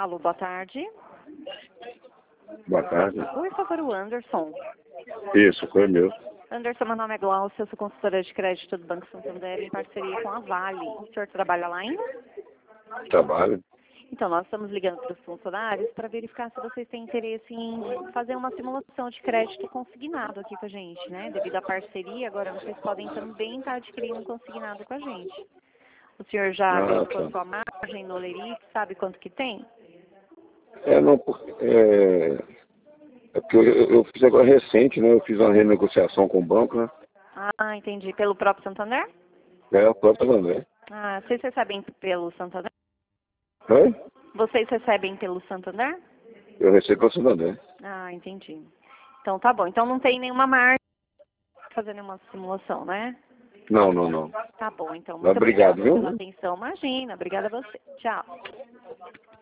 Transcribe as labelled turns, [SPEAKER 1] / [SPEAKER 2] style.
[SPEAKER 1] Alô, boa tarde.
[SPEAKER 2] Boa tarde.
[SPEAKER 1] Por favor, o Anderson.
[SPEAKER 2] Isso, foi meu.
[SPEAKER 1] Anderson, meu nome é Glaucia, eu sou consultora de crédito do Banco Santander em parceria com a Vale. O senhor trabalha lá ainda?
[SPEAKER 2] Trabalho.
[SPEAKER 1] Então, nós estamos ligando para os funcionários para verificar se vocês têm interesse em fazer uma simulação de crédito consignado aqui com a gente, né? Devido à parceria, agora vocês podem também estar adquirindo um consignado com a gente. O senhor já verificou a
[SPEAKER 2] Tá.
[SPEAKER 1] sua margem no Lerite, sabe quanto que tem?
[SPEAKER 2] Não, porque eu fiz agora recente, né? Eu fiz uma renegociação com o banco, né?
[SPEAKER 1] Ah, entendi. Pelo próprio Santander?
[SPEAKER 2] É, o próprio Santander.
[SPEAKER 1] Ah, vocês recebem pelo Santander?
[SPEAKER 2] Oi?
[SPEAKER 1] Vocês recebem pelo Santander?
[SPEAKER 2] Eu recebo pelo Santander.
[SPEAKER 1] Ah, entendi. Então tá bom. Então não tem nenhuma margem para fazer nenhuma simulação, né?
[SPEAKER 2] Não.
[SPEAKER 1] Tá bom, então. Muito
[SPEAKER 2] Obrigado,
[SPEAKER 1] obrigada
[SPEAKER 2] viu?
[SPEAKER 1] pela atenção. Imagina, obrigada a você. Tchau.